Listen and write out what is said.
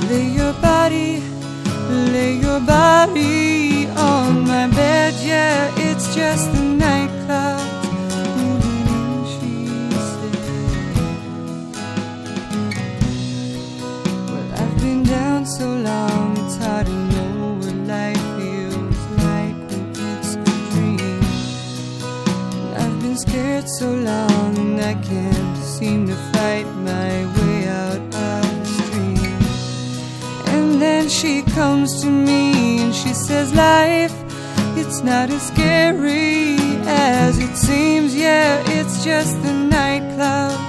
Lay your body on my bed. Yeah, it's just the night clouds moving in, she said. Well, I've been down so long, it's hard to know what life feels like when it's a dream. And I've been scared so long, and I can't seem to fight my way out of the stream. And then she comes to me and she says, life, it's not as scary as it seems. Yeah, it's just the night clouds